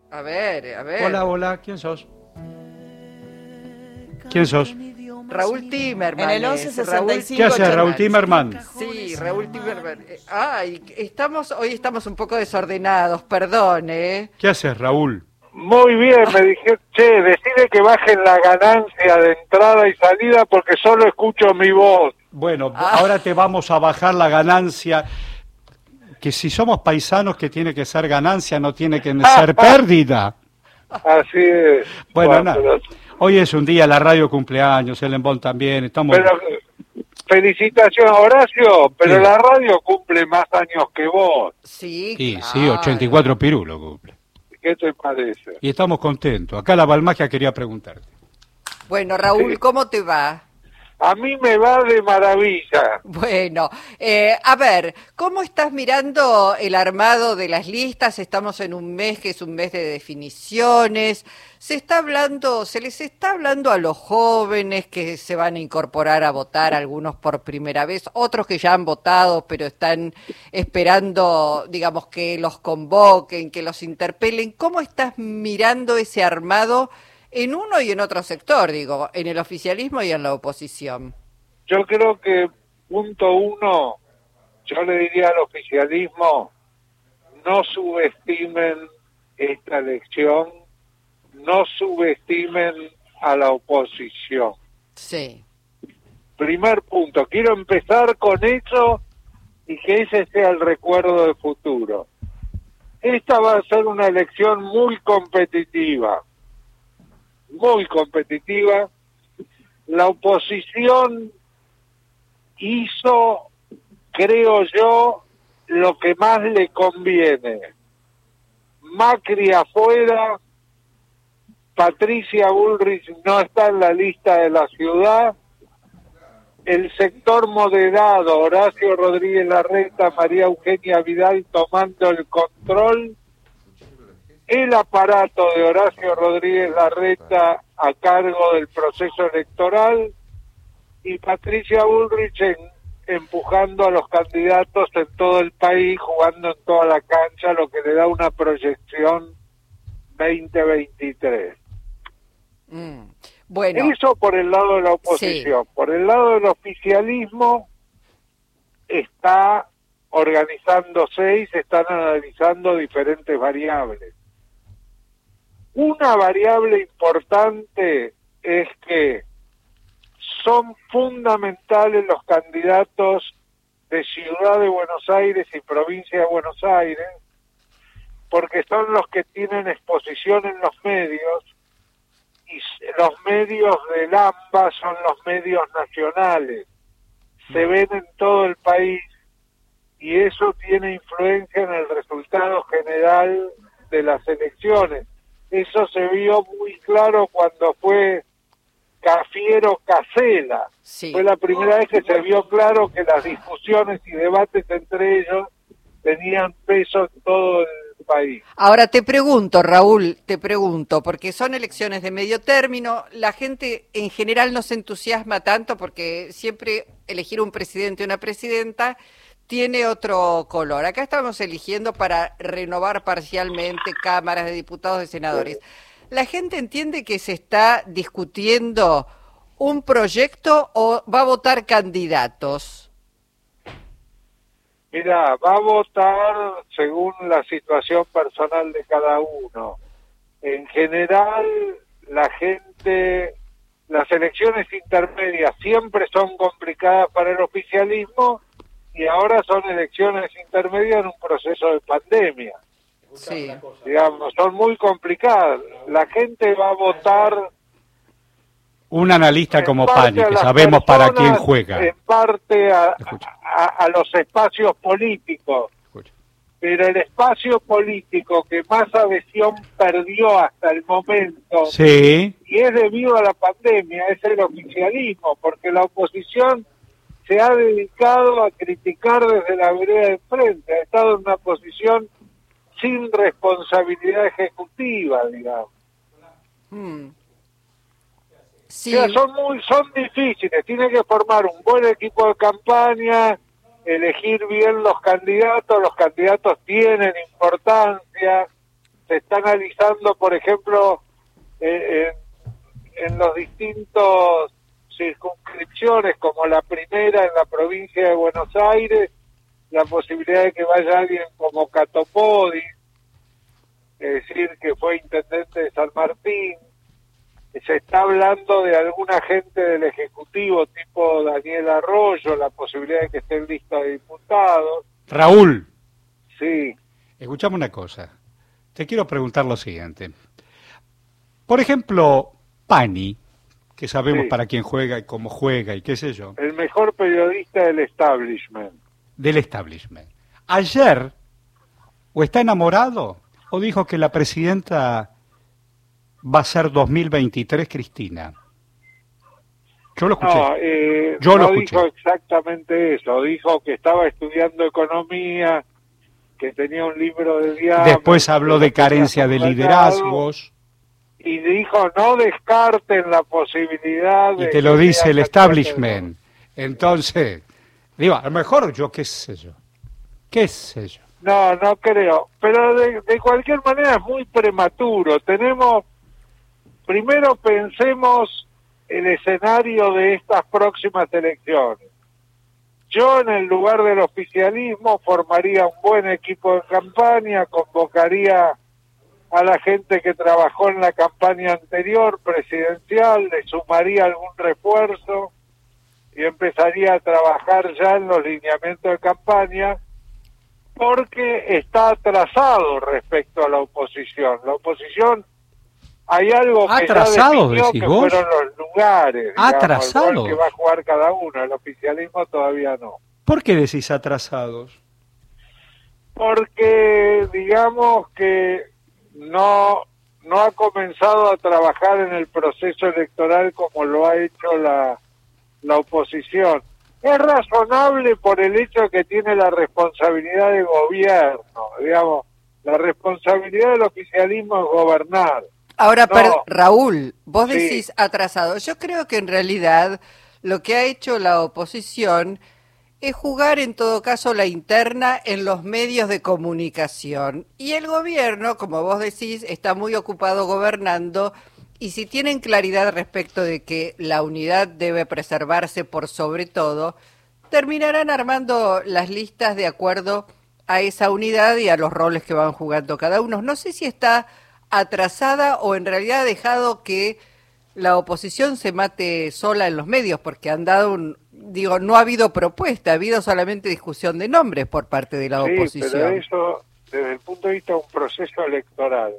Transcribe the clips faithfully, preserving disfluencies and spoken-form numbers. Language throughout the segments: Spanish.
A ver, a ver. Hola, hola, ¿quién sos? ¿Quién sos? Raúl Timerman. En el once es, sesenta y Raúl cinco ¿Qué hace Raúl Timerman. Timerman? Sí, Raúl Timerman. Eh, Ay, estamos, hoy estamos un poco desordenados, perdón, ¿eh? ¿Qué haces, Raúl? Muy bien, me dije, che, decide que bajen la ganancia de entrada y salida porque solo escucho mi voz. Bueno, Ah. ahora te vamos a bajar la ganancia, que si somos paisanos que tiene que ser ganancia, no tiene que ser pérdida. Así es. Bueno, Bueno, nada. pero, Hoy es un día, la radio cumpleaños, el Embol también, estamos... pero, felicitaciones, Horacio, pero Sí. la radio cumple más años que vos. Sí, Sí, claro. sí, ochenta y cuatro pirulos cumple. ¿Qué te parece? Y estamos contentos. Acá la Balmagia quería preguntarte. Bueno, Raúl, Sí. ¿cómo te va? A mí me va de maravilla. Bueno, eh, a ver, ¿cómo estás mirando el armado de las listas? Estamos en un mes que es un mes de definiciones. Se está hablando, se les está hablando a los jóvenes que se van a incorporar a votar, algunos por primera vez, otros que ya han votado, pero están esperando, digamos, que los convoquen, que los interpelen. ¿Cómo estás mirando ese armado en uno y en otro sector, digo, en el oficialismo y en la oposición? Yo creo que, punto uno, yo le diría al oficialismo, no subestimen esta elección, no subestimen a la oposición. Sí. Primer punto, quiero empezar con eso y que ese sea el recuerdo de futuro. Esta va a ser una elección muy competitiva, muy competitiva. La oposición hizo, creo yo, lo que más le conviene. Macri afuera, Patricia Bullrich no está en la lista de la ciudad, el sector moderado, Horacio Rodríguez Larreta, María Eugenia Vidal tomando el control, el aparato de Horacio Rodríguez Larreta a cargo del proceso electoral y Patricia Bullrich en, empujando a los candidatos en todo el país, jugando en toda la cancha, lo que le da una proyección veinte veintitrés. Mm. Bueno, Eso por el lado de la oposición. Sí. Por el lado del oficialismo está organizándose y se están analizando diferentes variables. Una variable importante es que son fundamentales los candidatos de Ciudad de Buenos Aires y Provincia de Buenos Aires, porque son los que tienen exposición en los medios, y los medios del AMBA son los medios nacionales, se ven en todo el país, y eso tiene influencia en el resultado general de las elecciones. Eso se vio muy claro cuando fue Cafiero Casela. sí. Fue la primera vez que se vio claro que las discusiones y debates entre ellos tenían peso en todo el país. Ahora te pregunto, Raúl, te pregunto, porque son elecciones de medio término, la gente en general no se entusiasma tanto porque siempre elegir un presidente o una presidenta tiene otro color. Acá estamos eligiendo para renovar parcialmente cámaras de diputados, de senadores. ¿La gente entiende que se está discutiendo un proyecto o va a votar candidatos? Mira, va a votar según la situación personal de cada uno. En general, la gente, las elecciones intermedias siempre son complicadas para el oficialismo y ahora son elecciones intermedias en un proceso de pandemia. Sí. Digamos, son muy complicadas. La gente va a votar Un analista en como parte Pani, a que las sabemos para quién personas, juega. en parte a, Escucha. a, a los espacios políticos. Escucha. Pero el espacio político que más adhesión perdió hasta el momento, Sí, y es debido a la pandemia, es el oficialismo, porque la oposición se ha dedicado a criticar desde la vereda de frente, ha estado en una posición sin responsabilidad ejecutiva, digamos. Mm. Sí. O sea, son muy, son difíciles, tiene que formar un buen equipo de campaña, elegir bien los candidatos, los candidatos tienen importancia, se está analizando, por ejemplo, eh, en, en los distintos circunscripciones, como la primera en la provincia de Buenos Aires, la posibilidad de que vaya alguien como Catopodi, es decir, que fue intendente de San Martín. Se está hablando de alguna gente del Ejecutivo, tipo Daniel Arroyo, la posibilidad de que esté en lista de diputados. Raúl. Sí. Escuchame una cosa. Te quiero preguntar lo siguiente. Por ejemplo, Pani, que sabemos Sí. para quién juega y cómo juega y qué sé yo. El mejor periodista del establishment. Del establishment. Ayer, o está enamorado, o dijo que la presidenta va a ser dos mil veintitrés Cristina. Yo lo escuché. No, eh, Yo lo no escuché. dijo exactamente eso. Dijo que estaba estudiando economía, que tenía un libro de diálogo. Después habló de carencia de liderazgos. Y dijo, no descarten la posibilidad de... Y te lo que dice sea el candidato de establishment. Entonces, digo, a lo mejor yo qué sé yo. ¿Qué sé yo? No, no creo. Pero de, de cualquier manera es muy prematuro. Tenemos, primero pensemos el escenario de estas próximas elecciones. Yo en el lugar del oficialismo formaría un buen equipo de campaña, convocaría a la gente que trabajó en la campaña anterior presidencial, le sumaría algún refuerzo y empezaría a trabajar ya en los lineamientos de campaña, porque está atrasado respecto a la oposición. La oposición, hay algo que ¿Atrasado, ya definió decís que vos? fueron los lugares, digamos, ¿Atrasado? el rol que va a jugar cada uno. El oficialismo todavía no. ¿Por qué decís atrasados? Porque digamos que no no ha comenzado a trabajar en el proceso electoral como lo ha hecho la, la oposición. Es razonable por el hecho que tiene la responsabilidad de gobierno, digamos, la responsabilidad del oficialismo es gobernar. Ahora, No. per- Raúl, vos Sí. decís atrasado. Yo creo que en realidad lo que ha hecho la oposición es jugar en todo caso la interna en los medios de comunicación. Y el gobierno, como vos decís, está muy ocupado gobernando, y si tienen claridad respecto de que la unidad debe preservarse por sobre todo, terminarán armando las listas de acuerdo a esa unidad y a los roles que van jugando cada uno. No sé si está atrasada o en realidad ha dejado que la oposición se mate sola en los medios, porque han dado un, digo, no ha habido propuesta, ha habido solamente discusión de nombres por parte de la Sí, oposición. pero eso, desde el punto de vista de un proceso electoral,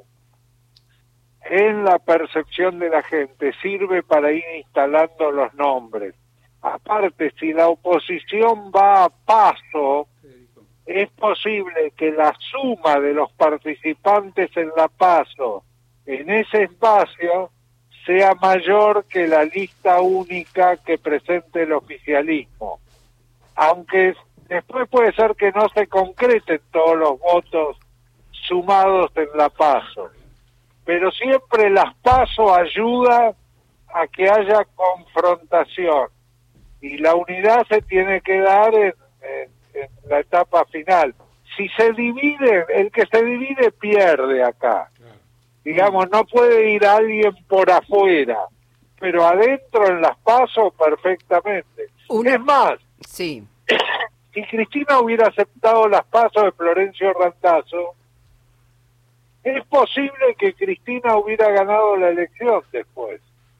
en la percepción de la gente, sirve para ir instalando los nombres. Aparte, si la oposición va a paso, es posible que la suma de los participantes en la paso en ese espacio sea mayor que la lista única que presente el oficialismo. Aunque después puede ser que no se concreten todos los votos sumados en la paso. Pero siempre las paso ayuda a que haya confrontación. Y la unidad se tiene que dar en, en, en la etapa final. Si se divide, el que se divide pierde acá. Digamos, no puede ir alguien por afuera, pero adentro en las paso perfectamente. Una- Es más, Sí. si Cristina hubiera aceptado las pasos de Florencio Randazzo, es posible que Cristina hubiera ganado la elección después.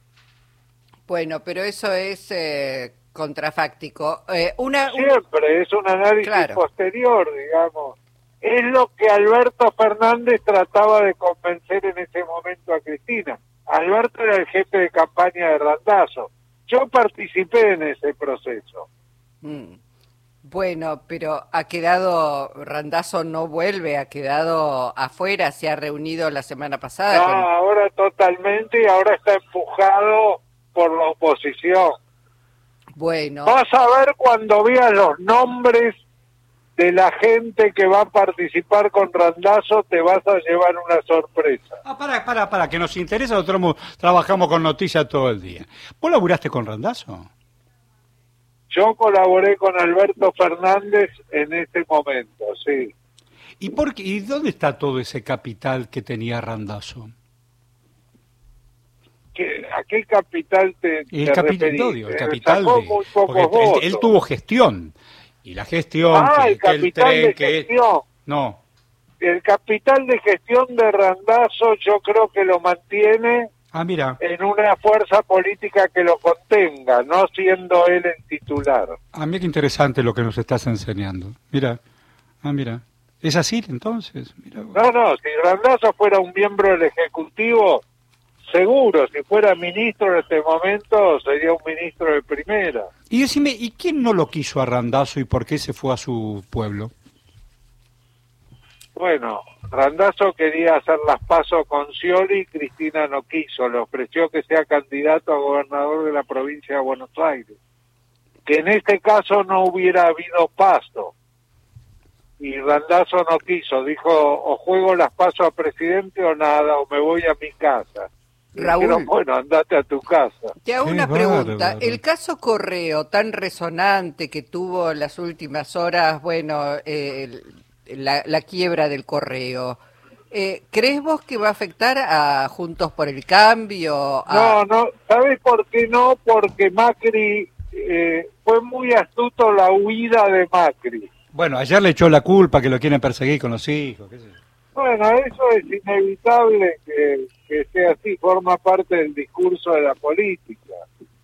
Bueno, pero eso es eh, contrafáctico. Eh, una, un- Siempre es un análisis Claro. posterior, digamos. Es lo que Alberto Fernández trataba de convencer en ese momento a Cristina. Alberto era el jefe de campaña de Randazzo. Yo participé en ese proceso. Mm. Bueno, pero ha quedado, Randazzo no vuelve, ha quedado afuera, se ha reunido la semana pasada. No, con- ahora totalmente, y ahora está empujado por la oposición. Bueno, Vas a ver cuando veas los nombres de la gente que va a participar con Randazzo, te vas a llevar una sorpresa. Ah, para, para, para, que nos interesa, nosotros mo- trabajamos con noticias todo el día. ¿Vos laburaste con Randazzo? Yo colaboré con Alberto Fernández en ese momento, sí. ¿Y, por qué, ¿Y dónde está todo ese capital que tenía Randazzo? ¿Qué, ¿A qué capital te, El, te capi referís? odio, el Eh, capital sacó de... muy pocos Porque él, votos. él tuvo gestión. Y la gestión, Ah, que, el que el capital tren, de que... gestión. No, El capital de gestión de Randazzo yo creo que lo mantiene ah, mira, en una fuerza política que lo contenga, no siendo él el titular. a mí qué interesante lo que nos estás enseñando. Mira, ah, mira. ¿Es así entonces? Mira vos. No, no, si Randazzo fuera un miembro del Ejecutivo, seguro, si fuera ministro en este momento, sería un ministro de primera. Y decime, ¿y quién no lo quiso a Randazzo y por qué se fue a su pueblo? Bueno, Randazzo quería hacer las pasos con Scioli y Cristina no quiso, le ofreció que sea candidato a gobernador de la provincia de Buenos Aires, que en este caso no hubiera habido paso. Y Randazzo no quiso, dijo, o juego las pasos a presidente o nada, o me voy a mi casa. Y Raúl. dijeron, bueno, andate a tu casa. Te hago Qué una pregunta. bárbaro. El caso Correo, tan resonante que tuvo en las últimas horas, bueno, eh, el- la, la quiebra del Correo, eh, ¿crees vos que va a afectar a Juntos por el Cambio? A... No, no, ¿sabes por qué no? Porque Macri, eh, fue muy astuto la huida de Macri. Bueno, ayer le echó la culpa que lo quieren perseguir con los hijos, qué sé yo. Bueno, eso es inevitable que, que sea así, forma parte del discurso de la política.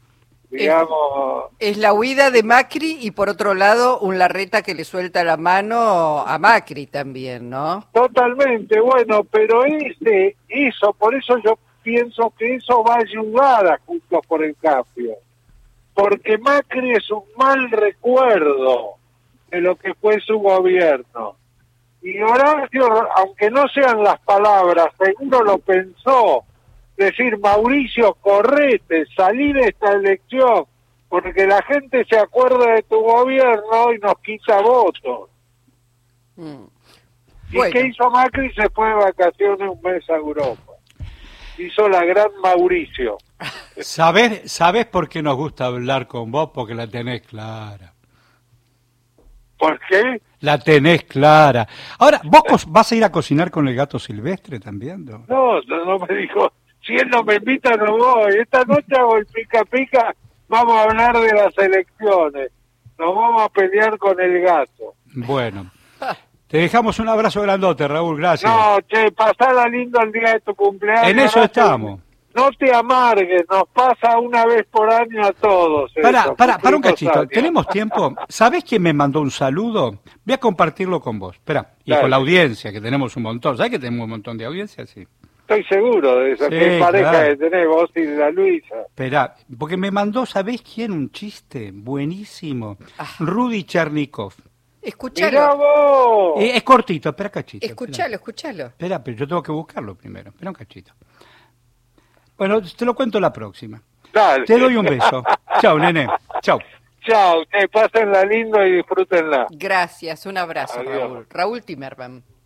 Digamos, Es la huida de Macri y por otro lado un Larreta que le suelta la mano a Macri también, ¿no? totalmente, bueno, pero ese, eso, por eso yo pienso que eso va a ayudar a Juntos por el Cambio. Porque Macri es un mal recuerdo de lo que fue su gobierno. Y Horacio, aunque no sean las palabras, seguro lo pensó, decir, Mauricio, correte, salí de esta elección, porque la gente se acuerda de tu gobierno y nos quita votos. Mm. ¿Y Bueno. qué hizo Macri? Se fue de vacaciones un mes a Europa. Hizo la gran Mauricio. ¿Sabés, ¿Sabés por qué nos gusta hablar con vos? Porque la tenés clara. ¿Por qué? La tenés clara. Ahora, ¿vos cos- vas a ir a cocinar con el gato silvestre también? ¿No? No, no, no me dijo, si él no me invita no voy. Esta noche hago el pica pica, vamos a hablar de las elecciones. Nos vamos a pelear con el gato. Bueno, te dejamos un abrazo grandote, Raúl, gracias. No, che, pasala lindo el día de tu cumpleaños. En eso no te- estamos. No te amargues, nos pasa una vez por año a todos. Para, eso, para, para un cumplimos cachito, años. ¿tenemos tiempo? ¿Sabés quién me mandó un saludo? Voy a compartirlo con vos. Espera, y Dale. con la audiencia, que tenemos un montón. ¿Sabés que tenemos un montón de audiencia? Sí. Estoy seguro de eso, Sí, que pareja claro. que tenés vos y la Luisa. Espera, porque me mandó, ¿sabés quién? Un chiste buenísimo. Ah. Rudy Chernikov. ¡Mirá Escuchalo, vos! Eh, es cortito, espera cachito. escuchalo, escuchalo. Espera, espera, pero yo tengo que buscarlo primero. Espera un cachito. Bueno, te lo cuento la próxima. Dale. Te doy un beso. Chao, nene. Chao. Chao, que pásenla lindo y disfrútenla. Gracias, un abrazo, Adiós. Raúl. Raúl Timerman.